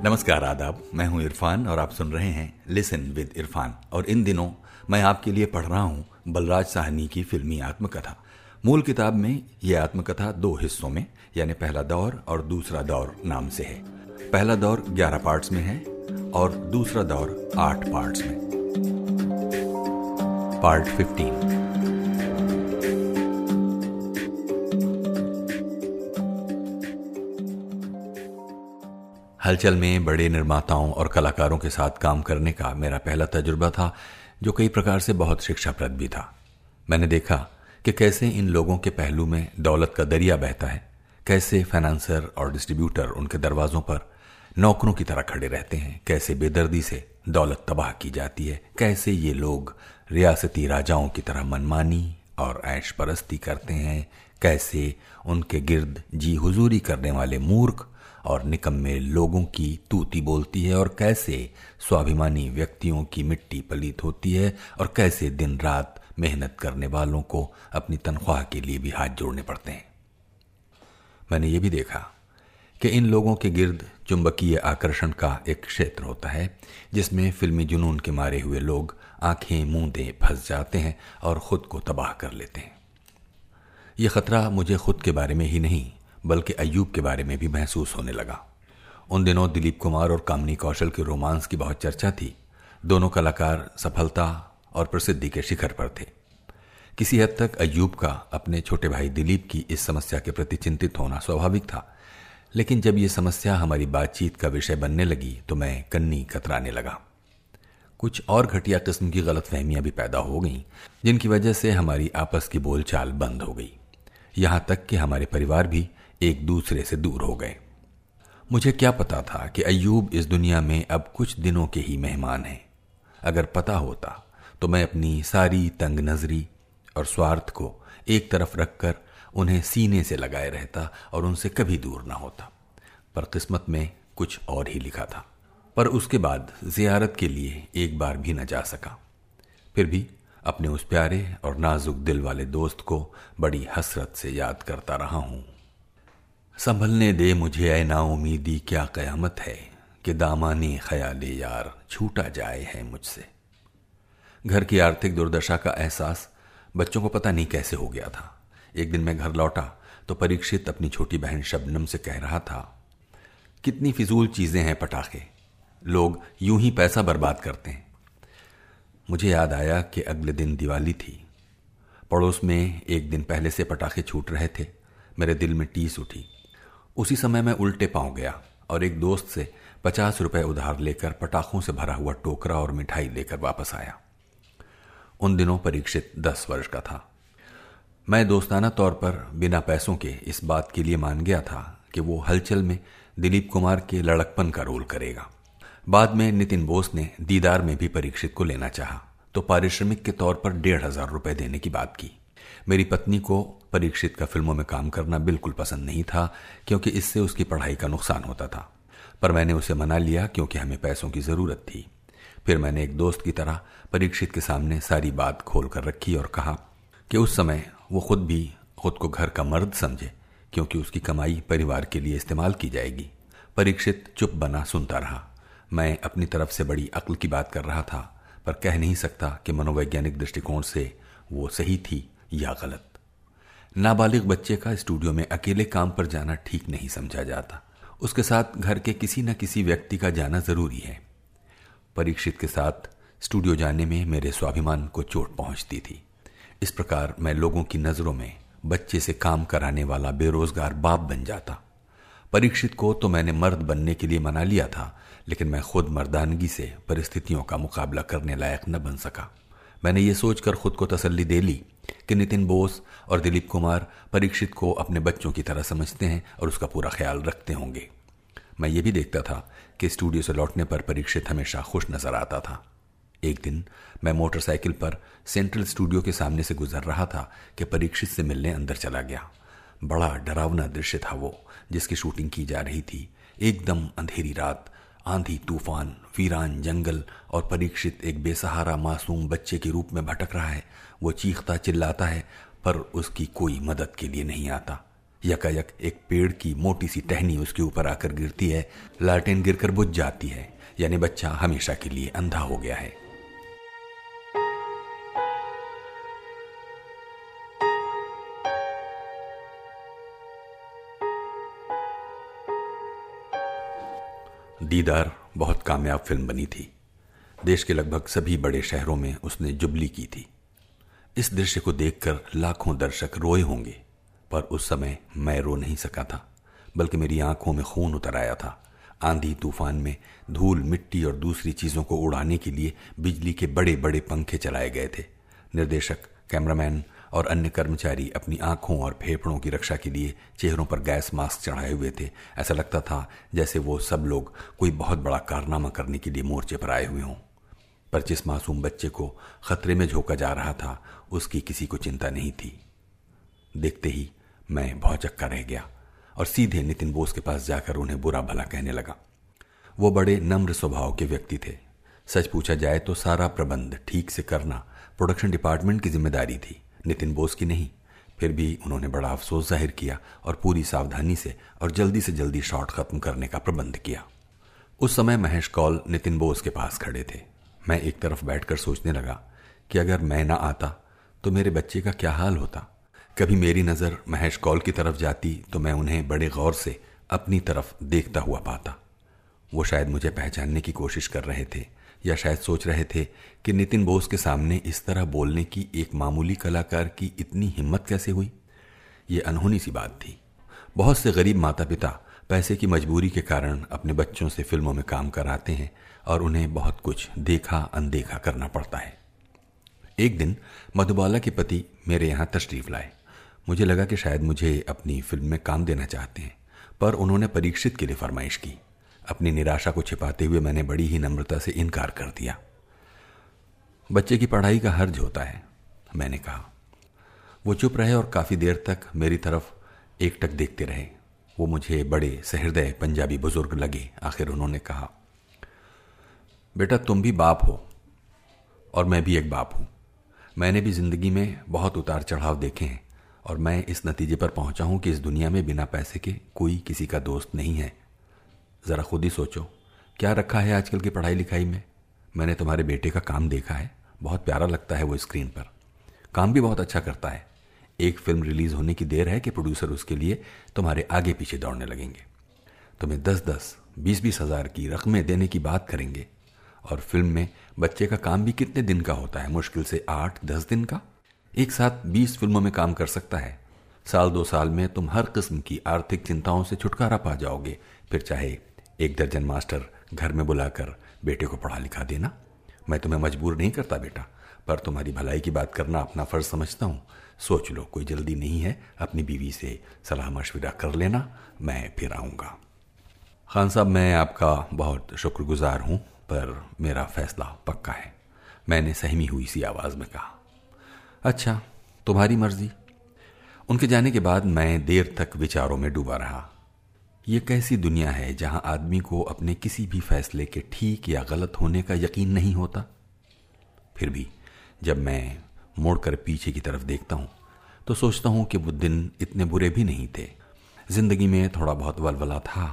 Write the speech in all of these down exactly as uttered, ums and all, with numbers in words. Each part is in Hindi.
नमस्कार, आदाब। मैं हूं इरफान और आप सुन रहे हैं लिसन विद इरफान। और इन दिनों मैं आपके लिए पढ़ रहा हूं बलराज साहनी की फिल्मी आत्मकथा। मूल किताब में यह आत्मकथा दो हिस्सों में यानी पहला दौर और दूसरा दौर नाम से है। पहला दौर ग्यारह पार्ट्स में है और दूसरा दौर आठ पार्ट्स में। Part fifteen. हलचल में बड़े निर्माताओं और कलाकारों के साथ काम करने का मेरा पहला तजुर्बा था, जो कई प्रकार से बहुत शिक्षाप्रद भी था। मैंने देखा कि कैसे इन लोगों के पहलू में दौलत का दरिया बहता है, कैसे फाइनेंसर और डिस्ट्रीब्यूटर उनके दरवाजों पर नौकरों की तरह खड़े रहते हैं, कैसे बेदर्दी से दौलत तबाह की जाती है, कैसे ये लोग रियासती राजाओं की तरह मनमानी और ऐश परस्ती करते हैं, कैसे उनके गिर्द जी हुजूरी करने वाले मूर्ख और निकम्मे लोगों की तूती बोलती है, और कैसे स्वाभिमानी व्यक्तियों की मिट्टी पलीत होती है, और कैसे दिन रात मेहनत करने वालों को अपनी तनख्वाह के लिए भी हाथ जोड़ने पड़ते हैं। मैंने ये भी देखा कि इन लोगों के गिर्द चुंबकीय आकर्षण का एक क्षेत्र होता है, जिसमें फिल्मी जुनून के मारे हुए लोग आंखें मूंदे फंस जाते हैं और खुद को तबाह कर लेते हैं। यह खतरा मुझे खुद के बारे में ही नहीं बल्कि अय्यूब के बारे में भी महसूस होने लगा। उन दिनों दिलीप कुमार और कामिनी कौशल के रोमांस की बहुत चर्चा थी। दोनों कलाकार सफलता और प्रसिद्धि के शिखर पर थे। किसी हद तक अय्यूब का अपने छोटे भाई दिलीप की इस समस्या के प्रति चिंतित होना स्वाभाविक था, लेकिन जब ये समस्या हमारी बातचीत का विषय बनने लगी तो मैं कन्नी कतराने लगा। कुछ और घटिया किस्म की गलतफहमियां भी पैदा हो गईं, जिनकी वजह से हमारी आपस की बोलचाल बंद हो गई। यहां तक कि हमारे परिवार भी एक दूसरे से दूर हो गए। मुझे क्या पता था कि अय्यूब इस दुनिया में अब कुछ दिनों के ही मेहमान हैं। अगर पता होता तो मैं अपनी सारी तंग नजरी और स्वार्थ को एक तरफ रखकर उन्हें सीने से लगाए रहता और उनसे कभी दूर ना होता। पर किस्मत में कुछ और ही लिखा था। पर उसके बाद जियारत के लिए एक बार भी न जा सका। फिर भी अपने उस प्यारे और नाजुक दिल वाले दोस्त को बड़ी हसरत से याद करता रहा हूं। संभलने दे मुझे ऐ नाउमीदी क्या कयामत है कि दामाने ख्याले यार छूटा जाए है मुझसे। घर की आर्थिक दुर्दशा का एहसास बच्चों को पता नहीं कैसे हो गया था। एक दिन मैं घर लौटा तो परीक्षित अपनी छोटी बहन शबनम से कह रहा था, कितनी फिजूल चीजें हैं पटाखे, लोग यूं ही पैसा बर्बाद करते हैं। मुझे याद आया कि अगले दिन दिवाली थी। पड़ोस में एक दिन पहले से पटाखे छूट रहे थे। मेरे दिल में टीस उठी। उसी समय मैं उल्टे पांव गया और एक दोस्त से पचास रुपए उधार लेकर पटाखों से भरा हुआ टोकरा और मिठाई लेकर वापस आया। उन दिनों परीक्षित दस वर्ष का था। मैं दोस्ताना तौर पर बिना पैसों के इस बात के लिए मान गया था कि वो हलचल में दिलीप कुमार के लड़कपन का रोल करेगा। बाद में नितिन बोस ने दीदार में भी परीक्षित को लेना चाहा तो पारिश्रमिक के तौर पर डेढ़ हजार रुपए देने की बात की। मेरी पत्नी को परीक्षित का फिल्मों में काम करना बिल्कुल पसंद नहीं था, क्योंकि इससे उसकी पढ़ाई का नुकसान होता था। पर मैंने उसे मना लिया क्योंकि हमें पैसों की जरूरत थी। फिर मैंने एक दोस्त की तरह परीक्षित के सामने सारी बात खोल कर रखी और कहा कि उस समय वो खुद भी खुद को घर का मर्द समझे, क्योंकि उसकी कमाई परिवार के लिए इस्तेमाल की जाएगी। परीक्षित चुप बना सुनता रहा। मैं अपनी तरफ से बड़ी अक्ल की बात कर रहा था, पर कह नहीं सकता कि मनोवैज्ञानिक दृष्टिकोण से वो सही थी या गलत। नाबालिग बच्चे का स्टूडियो में अकेले काम पर जाना ठीक नहीं समझा जाता। उसके साथ घर के किसी न किसी व्यक्ति का जाना जरूरी है। परीक्षित के साथ स्टूडियो जाने में मेरे स्वाभिमान को चोट पहुंचती थी। इस प्रकार मैं लोगों की नजरों में बच्चे से काम कराने वाला बेरोजगार बाप बन जाता। परीक्षित को तो मैंने मर्द बनने के लिए मना लिया था, लेकिन मैं खुद मर्दानगी से परिस्थितियों का मुकाबला करने लायक न बन सका। मैंने ये सोचकर खुद को तसल्ली दे ली कि नितिन बोस और दिलीप कुमार परीक्षित को अपने बच्चों की तरह समझते हैं और उसका पूरा ख्याल रखते होंगे। मैं ये भी देखता था कि स्टूडियो से लौटने पर परीक्षित हमेशा खुश नजर आता था। एक दिन मैं मोटरसाइकिल पर सेंट्रल स्टूडियो के सामने से गुजर रहा था कि परीक्षित से मिलने अंदर चला गया। बड़ा डरावना दृश्य था वो, जिसकी शूटिंग की जा रही थी। एकदम अंधेरी रात, आंधी तूफान, वीरान जंगल, और परीक्षित एक बेसहारा मासूम बच्चे के रूप में भटक रहा है। वो चीखता चिल्लाता है, पर उसकी कोई मदद के लिए नहीं आता। यकायक एक पेड़ की मोटी सी टहनी उसके ऊपर आकर गिरती है, लालटेन गिरकर बुझ जाती है, यानी बच्चा हमेशा के लिए अंधा हो गया है। दीदार बहुत कामयाब फिल्म बनी थी। देश के लगभग सभी बड़े शहरों में उसने जुबली की थी। इस दृश्य को देखकर लाखों दर्शक रोए होंगे, पर उस समय मैं रो नहीं सका था, बल्कि मेरी आंखों में खून उतर आया था। आंधी तूफान में धूल, मिट्टी और दूसरी चीजों को उड़ाने के लिए बिजली के बड़े बड़े पंखे चलाए गए थे। निर्देशक, कैमरामैन और अन्य कर्मचारी अपनी आंखों और फेफड़ों की रक्षा के लिए चेहरों पर गैस मास्क चढ़ाए हुए थे। ऐसा लगता था जैसे वो सब लोग कोई बहुत बड़ा कारनामा करने के लिए मोर्चे पर आए हुए हों। पर जिस मासूम बच्चे को खतरे में झोंका जा रहा था, उसकी किसी को चिंता नहीं थी। देखते ही मैं भौचक्का रह गया और सीधे नितिन बोस के पास जाकर उन्हें बुरा भला कहने लगा। वो बड़े नम्र स्वभाव के व्यक्ति थे। सच पूछा जाए तो सारा प्रबंध ठीक से करना प्रोडक्शन डिपार्टमेंट की जिम्मेदारी थी, नितिन बोस की नहीं। फिर भी उन्होंने बड़ा अफसोस जाहिर किया और पूरी सावधानी से और जल्दी से जल्दी शॉट खत्म करने का प्रबंध किया। उस समय महेश कौल नितिन बोस के पास खड़े थे। मैं एक तरफ बैठकर सोचने लगा कि अगर मैं ना आता तो मेरे बच्चे का क्या हाल होता। कभी मेरी नज़र महेश कौल की तरफ जाती तो मैं उन्हें बड़े गौर से अपनी तरफ देखता हुआ पाता। वो शायद मुझे पहचानने की कोशिश कर रहे थे, या शायद सोच रहे थे कि नितिन बोस के सामने इस तरह बोलने की एक मामूली कलाकार की इतनी हिम्मत कैसे हुई। ये अनहोनी सी बात थी। बहुत से गरीब माता पिता पैसे की मजबूरी के कारण अपने बच्चों से फिल्मों में काम कराते हैं और उन्हें बहुत कुछ देखा अनदेखा करना पड़ता है। एक दिन मधुबाला के पति मेरे यहाँ तशरीफ लाए। मुझे लगा कि शायद मुझे अपनी फिल्म में काम देना चाहते हैं, पर उन्होंने परीक्षित के लिए फरमाइश की। अपनी निराशा को छिपाते हुए मैंने बड़ी ही नम्रता से इनकार कर दिया। बच्चे की पढ़ाई का हर्ज होता है, मैंने कहा। वो चुप रहे और काफी देर तक मेरी तरफ एकटक देखते रहे। वो मुझे बड़े सहृदय पंजाबी बुजुर्ग लगे। आखिर उन्होंने कहा, बेटा तुम भी बाप हो और मैं भी एक बाप हूं। मैंने भी जिंदगी में बहुत उतार चढ़ाव देखे हैं और मैं इस नतीजे पर पहुंचा हूं कि इस दुनिया में बिना पैसे के कोई किसी का दोस्त नहीं है। जरा खुद ही सोचो, क्या रखा है आजकल की पढ़ाई लिखाई में। मैंने तुम्हारे बेटे का काम देखा है, बहुत प्यारा लगता है वो स्क्रीन पर। काम भी बहुत अच्छा करता है। एक फिल्म रिलीज होने की देर है कि प्रोड्यूसर उसके लिए तुम्हारे आगे पीछे दौड़ने लगेंगे। तुम्हें दस दस बीस बीस हजार की रकमें देने की बात करेंगे। और फिल्म में बच्चे का काम भी कितने दिन का होता है, मुश्किल से आठ दस दिन का। एक साथ बीस फिल्मों में काम कर सकता है। साल दो साल में तुम हर किस्म की आर्थिक चिंताओं से छुटकारा पा जाओगे। फिर चाहे एक दर्जन मास्टर घर में बुलाकर बेटे को पढ़ा लिखा देना। मैं तुम्हें मजबूर नहीं करता बेटा, पर तुम्हारी भलाई की बात करना अपना फर्ज समझता हूँ। सोच लो, कोई जल्दी नहीं है। अपनी बीवी से सलाह मशविरा कर लेना, मैं फिर आऊँगा। खान साहब, मैं आपका बहुत शुक्रगुजार हूँ, पर मेरा फैसला पक्का है, मैंने सहमी हुई सी आवाज में कहा। अच्छा, तुम्हारी मर्जी। उनके जाने के बाद मैं देर तक विचारों में डूबा रहा। ये कैसी दुनिया है जहां आदमी को अपने किसी भी फैसले के ठीक या गलत होने का यकीन नहीं होता। फिर भी जब मैं मुड़कर पीछे की तरफ देखता हूं तो सोचता हूं कि वो दिन इतने बुरे भी नहीं थे। जिंदगी में थोड़ा बहुत वलवला था।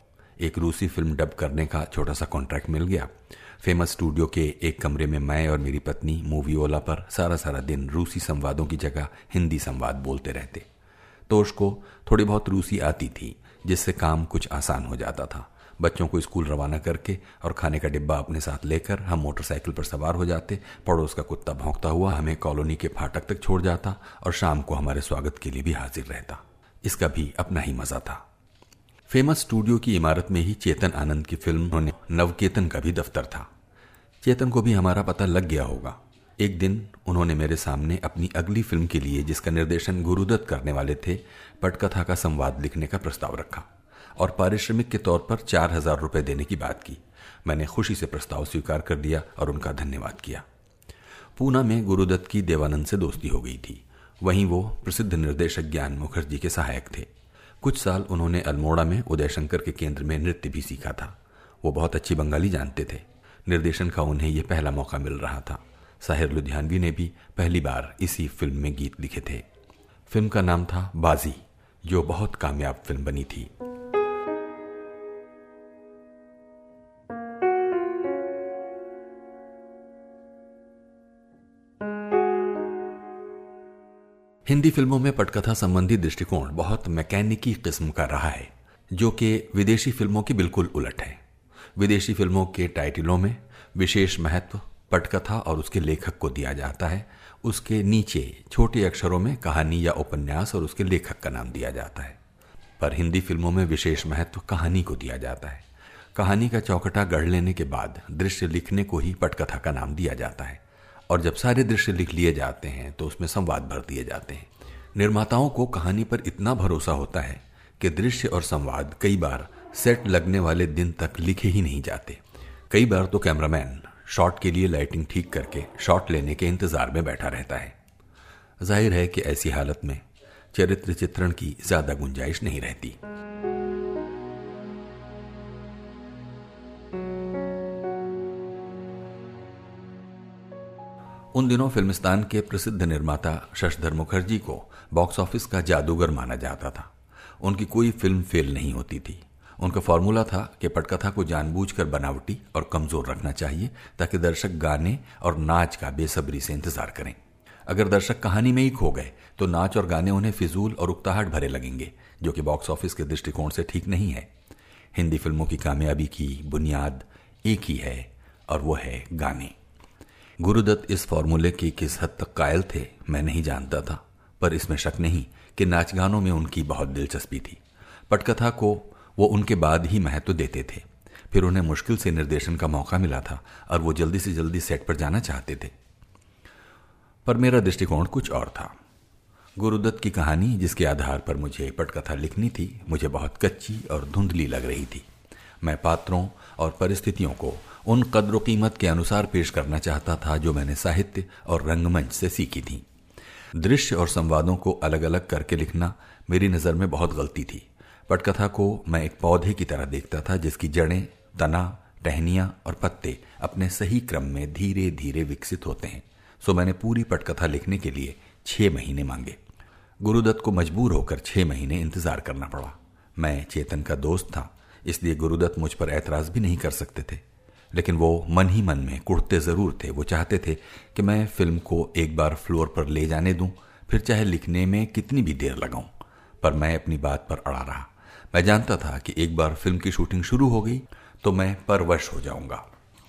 एक रूसी फिल्म डब करने का छोटा सा कॉन्ट्रैक्ट मिल गया। फेमस स्टूडियो के एक कमरे में मैं और मेरी पत्नी मूवीओला पर सारा सारा दिन रूसी संवादों की जगह हिंदी संवाद बोलते रहते। तोश को थोड़ी बहुत रूसी आती थी, जिससे काम कुछ आसान हो जाता था। बच्चों को स्कूल रवाना करके और खाने का डिब्बा अपने साथ लेकर हम मोटरसाइकिल पर सवार हो जाते। पड़ोस का कुत्ता भौंकता हुआ हमें कॉलोनी के फाटक तक छोड़ जाता और शाम को हमारे स्वागत के लिए भी हाजिर रहता। इसका भी अपना ही मजा था। फेमस स्टूडियो की इमारत में ही चेतन आनंद की फिल्म नवकेतन का भी दफ्तर था। चेतन को भी हमारा पता लग गया होगा। एक दिन उन्होंने मेरे सामने अपनी अगली फिल्म के लिए, जिसका निर्देशन गुरुदत्त करने वाले थे, पटकथा का संवाद लिखने का प्रस्ताव रखा और पारिश्रमिक के तौर पर चार हजार रुपए देने की बात की। मैंने खुशी से प्रस्ताव स्वीकार कर दिया और उनका धन्यवाद किया। पूना में गुरुदत्त की देवानंद से दोस्ती हो गई थी। वहीं वो प्रसिद्ध निर्देशक ज्ञान मुखर्जी के सहायक थे। कुछ साल उन्होंने अल्मोड़ा में उदय शंकर के केंद्र में नृत्य भी सीखा था। वो बहुत अच्छी बंगाली जानते थे। निर्देशन का उन्हें यह पहला मौका मिल रहा था। साहिर लुधियानवी ने भी पहली बार इसी फिल्म में गीत लिखे थे। फिल्म का नाम था बाजी, जो बहुत कामयाब फिल्म बनी थी। हिंदी फिल्मों में पटकथा संबंधी दृष्टिकोण बहुत मैकेनिकी किस्म का रहा है, जो कि विदेशी फिल्मों की बिल्कुल उलट है। विदेशी फिल्मों के टाइटलों में विशेष महत्व पटकथा और उसके लेखक को दिया जाता है। उसके नीचे छोटे अक्षरों में कहानी या उपन्यास और उसके लेखक का नाम दिया जाता है। पर हिंदी फिल्मों में विशेष महत्व कहानी को दिया जाता है। कहानी का चौकटा गढ़ लेने के बाद दृश्य लिखने को ही पटकथा का नाम दिया जाता है, और जब सारे दृश्य लिख लिए जाते हैं तो उसमें संवाद भर दिए जाते हैं। निर्माताओं को कहानी पर इतना भरोसा होता है कि दृश्य और संवाद कई बार सेट लगने वाले दिन तक लिखे ही नहीं जाते। कई बार तो कैमरामैन शॉट के लिए लाइटिंग ठीक करके शॉट लेने के इंतजार में बैठा रहता है। जाहिर है कि ऐसी हालत में चरित्र चित्रण की ज्यादा गुंजाइश नहीं रहती। उन दिनों फिल्मिस्तान के प्रसिद्ध निर्माता शशधर मुखर्जी को बॉक्स ऑफिस का जादूगर माना जाता था। उनकी कोई फिल्म फेल नहीं होती थी। उनका फॉर्मूला था कि पटकथा को जानबूझकर बनावटी और कमजोर रखना चाहिए ताकि दर्शक गाने और नाच का बेसब्री से इंतजार करें। अगर दर्शक कहानी में ही खो गए तो नाच और गाने उन्हें फिजूल और उकताहट भरे लगेंगे, जो कि बॉक्स ऑफिस के दृष्टिकोण से ठीक नहीं है। हिंदी फिल्मों की कामयाबी की बुनियाद एक ही है, और वो है गाने। गुरुदत्त इस फॉर्मूले की किस हद तक कायल थे मैं नहीं जानता था, पर इसमें शक नहीं कि नाच गानों में उनकी बहुत दिलचस्पी थी। पटकथा को वो उनके बाद ही महत्व देते थे। फिर उन्हें मुश्किल से निर्देशन का मौका मिला था और वो जल्दी से जल्दी सेट पर जाना चाहते थे। पर मेरा दृष्टिकोण कुछ और था। गुरुदत्त की कहानी, जिसके आधार पर मुझे पटकथा लिखनी थी, मुझे बहुत कच्ची और धुंधली लग रही थी। मैं पात्रों और परिस्थितियों को उन कद्र कीमत के अनुसार पेश करना चाहता था जो मैंने साहित्य और रंगमंच से सीखी थी। दृश्य और संवादों को अलग अलग करके लिखना मेरी नज़र में बहुत गलती थी। पटकथा को मैं एक पौधे की तरह देखता था, जिसकी जड़ें, तना, टहनियां और पत्ते अपने सही क्रम में धीरे धीरे विकसित होते हैं। सो मैंने पूरी पटकथा लिखने के लिए छह महीने मांगे। गुरुदत्त को मजबूर होकर छह महीने इंतजार करना पड़ा। मैं चेतन का दोस्त था, इसलिए गुरुदत्त मुझ पर ऐतराज भी नहीं कर सकते थे। लेकिन वो मन ही मन में कुढ़ते जरूर थे। वो चाहते थे कि मैं फिल्म को एक बार फ्लोर पर ले जाने दूं, फिर चाहे लिखने में कितनी भी देर लगाऊं। पर मैं अपनी बात पर अड़ा रहा। मैं जानता था कि एक बार फिल्म की शूटिंग शुरू हो गई तो मैं परवश हो जाऊंगा।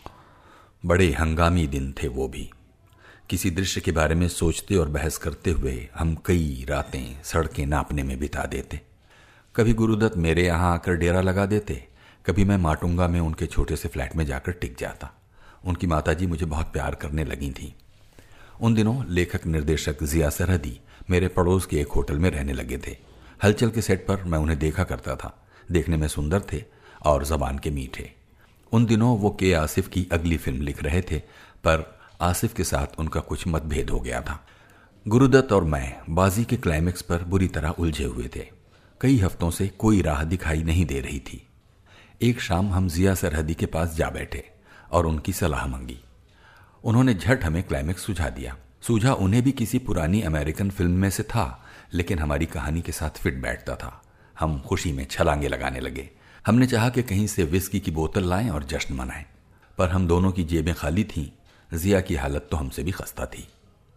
बड़े हंगामी दिन थे वो भी। किसी दृश्य के बारे में सोचते और बहस करते हुए हम कई रातें सड़कें नापने में बिता देते। कभी गुरुदत्त मेरे यहां आकर डेरा लगा देते, कभी मैं माटुंगा में उनके छोटे से फ्लैट में जाकर टिक जाता। उनकी माताजी मुझे बहुत प्यार करने लगी थी। उन दिनों लेखक निर्देशक जिया सरहदी मेरे पड़ोस के एक होटल में रहने लगे थे। हलचल के सेट पर मैं उन्हें देखा करता था। देखने में सुंदर थे और जबान के मीठे। उन दिनों वो के आसिफ की अगली फिल्म लिख रहे थे, पर आसिफ के साथ उनका कुछ मतभेद हो गया था। गुरुदत्त और मैं बाजी के क्लाइमेक्स पर बुरी तरह उलझे हुए थे। कई हफ्तों से कोई राह दिखाई नहीं दे रही थी। एक शाम हम जिया सरहदी के पास जा बैठे और उनकी सलाह मांगी। उन्होंने झट हमें क्लाइमेक्स सुझा दिया। सूझा उन्हें भी किसी पुरानी अमेरिकन फिल्म में से था, लेकिन हमारी कहानी के साथ फिट बैठता था। हम खुशी में छलांगे लगाने लगे। हमने चाहा कि कहीं से विस्की की बोतल लाएं और जश्न मनाएं, पर हम दोनों की जेबें खाली थीं। जिया की हालत तो हमसे भी खस्ता थी।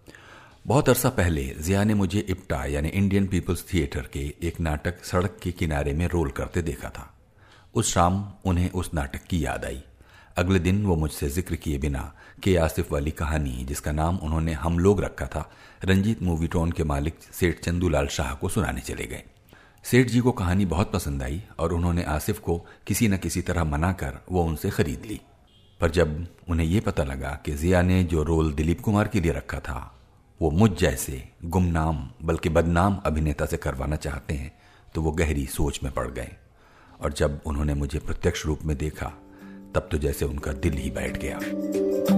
बहुत अरसा पहले जिया ने मुझे इप्टा यानी इंडियन पीपल्स थिएटर के एक नाटक सड़क के किनारे में रोल करते देखा था। उस शाम उन्हें उस नाटक की याद आई। अगले दिन वो मुझसे जिक्र किए बिना के आसिफ वाली कहानी, जिसका नाम उन्होंने हम लोग रखा था, रंजीत मूवीटोन के मालिक सेठ चंदूलाल शाह को सुनाने चले गए। सेठ जी को कहानी बहुत पसंद आई और उन्होंने आसिफ को किसी न किसी तरह मनाकर वो उनसे खरीद ली। पर जब उन्हें ये पता लगा कि जिया ने जो रोल दिलीप कुमार के लिए रखा था वो मुझ जैसे गुमनाम बल्कि बदनाम अभिनेता से करवाना चाहते हैं, तो वो गहरी सोच में पड़ गए। और जब उन्होंने मुझे प्रत्यक्ष रूप में देखा, तब तो जैसे उनका दिल ही बैठ गया।